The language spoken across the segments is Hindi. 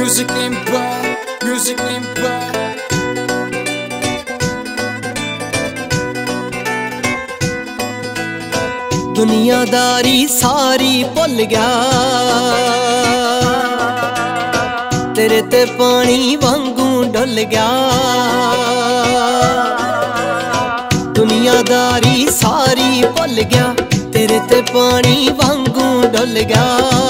Music Empire, Music Empire. दुनियादारी सारी भुल गया, तेरे ते पानी वांगू डुल गया। दुनियादारी सारी भुल गया, तेरे ते पानी वांगू डुल गया।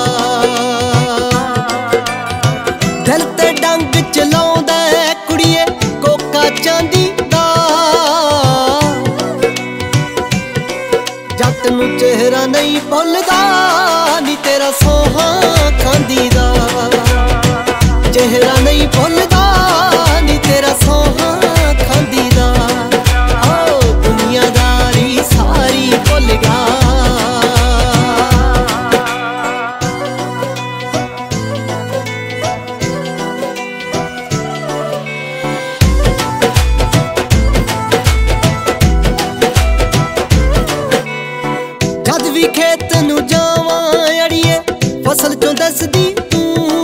दिल ते डंग चलाउंदा कुड़िए कोका चांदी दा, जट नूं चेहरा नहीं भुलदा नी तेरा सोहा खांदी दा। चेहरा नहीं भुलदा नी तेरा सोहा खांदी दा। ओ दुनियादारी सारी भुल गया। खेत नू जावां अड़िए फसल चों दसदी तू,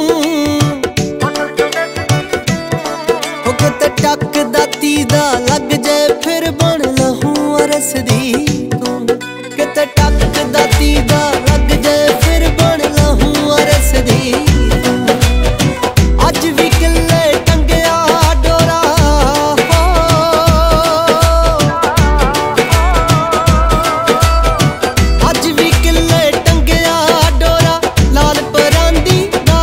किते टक दाती दा लग जाए फिर बन लहू अरसदी तू। किते टक दाती दा लग जाए फिर बन लहू अरसदी तू। अज भी किले टंगया डोरा, अज भी किले टंगया डोरा लाल परांदी दा।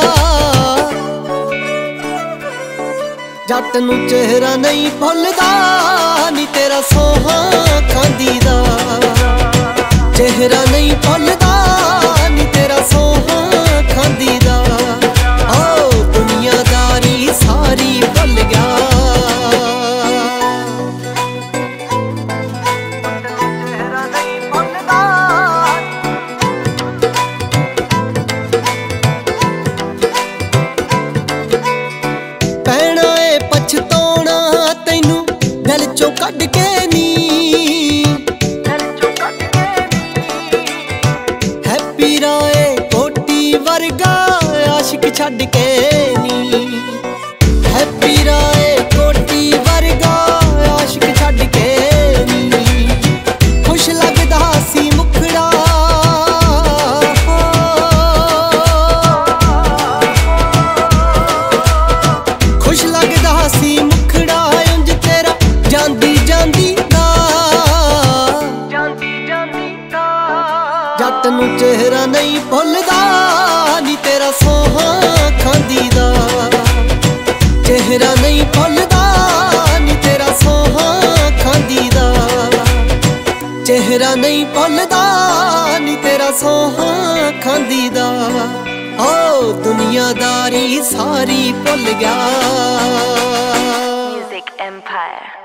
जट नूं चेहरा नहीं भुलदा नी तेरा सोहा खांदी दा। चेहरा नहीं भुलदा नी तेरा सोहा खांदी दा। ओ दुनियादारी सारी भुल गया। पछताउणा तैनू दिल चों कढ के नी, हैप्पी राय कोटी वर्गा आशिक छड्ड के नी। हैप्पी राय कोटी वर्गा आशिक छड्ड के नी। खुश लगदा सी मुखड़ा, खुश लगदा सी मुखड़ा उंज तेरा जांदी जांदी दा। जट नूं चेहरा नहीं भुलदा नी तेरा सोहा खांदी दा। चेहरा नहीं भुलदा नी तेरा सोहा खांदी दा। चेहरा नहीं भुलदा नी तेरा सोहा खांदी दा। ओ दुनियादारी सारी भुल गया। Music Empire.